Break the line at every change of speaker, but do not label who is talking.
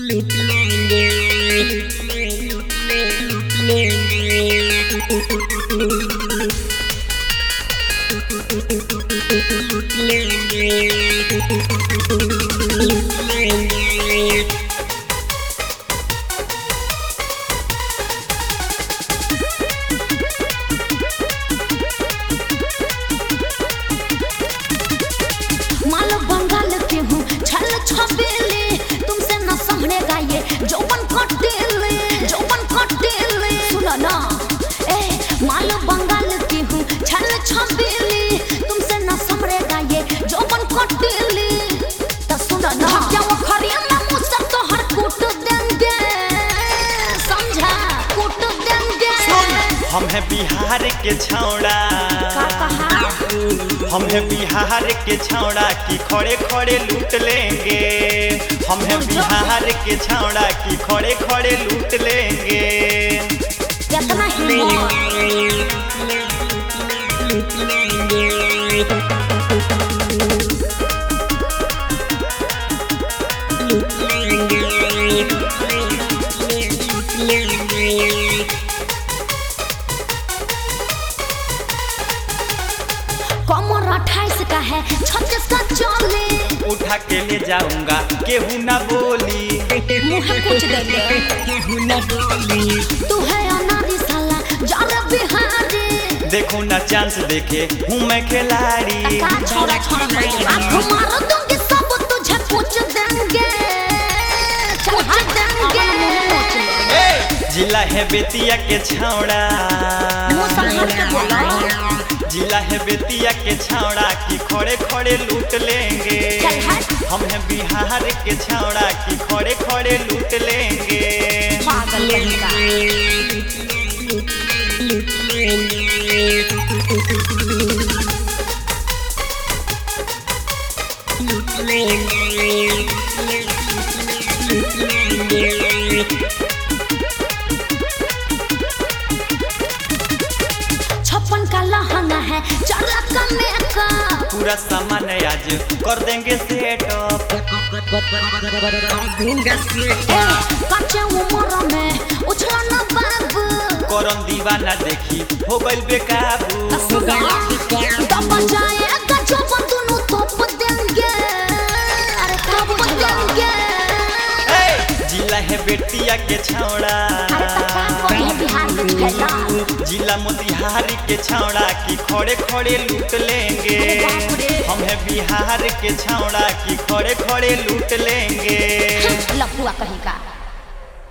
लूट लेंगे
मालो बंगाल के हूँ छल छबेले तुमसे न संभलेगा ये जौवन कटेले सुनो ना मालो बंगाल के हूँ छल छबेले तुमसे न संभलेगा ये जौवन कटेले तो सुनो ना क्या वो खरिया में मुझसे तो हर कूट देंगे समझा कूट देंगे
हम हैं बिहार के छौड़ा हम हैं बिहार के छौड़ा की खड़े खड़े लूट लेंगे हम हैं बिहार के छौड़ा की खड़े खड़े लूट लेंगे
कितना कमर 28 का है 36 का चले
उठा के ले जाऊंगा केहू ना बोली
मुँह कुछ देंगे
केहू न बोली
तू है अनारी साला जाना बिहारी
देखो ना चांस देखे हूँ मैं खिलाड़ी
का छोड़ा आप मारो दूंगी सब तुझे पूछ देंगे पूछ देंगे
जिला है बेतिया के छौड़ा
मुँह संभाल के बोलो
जिला है बेतिया के छौड़ा की खड़े खड़े लूट लेंगे हम हैं बिहार के छौड़ा की खड़े खड़े लूट लेंगे
पागल लड़का छप्पन का लहंगा है चला कमे का
पूरा सामान आज कर देंगे सेटअप
कच्चे उम्र में उछला न बाबू
करम दीवाना देखी हो गइल बेकाबू
दब जाएगा जो दोनों तोप देंगे अरे तोप देंगे
जिला है बेतिया के छौड़ा
अरे तब बिहार में खेला
जिला मोतिहारी के छौड़ा की खड़े खड़े लूट लेंगे हम हैं बिहार के छौड़ा की खड़े खड़े लूट लेंगे
लफुआ कहीं का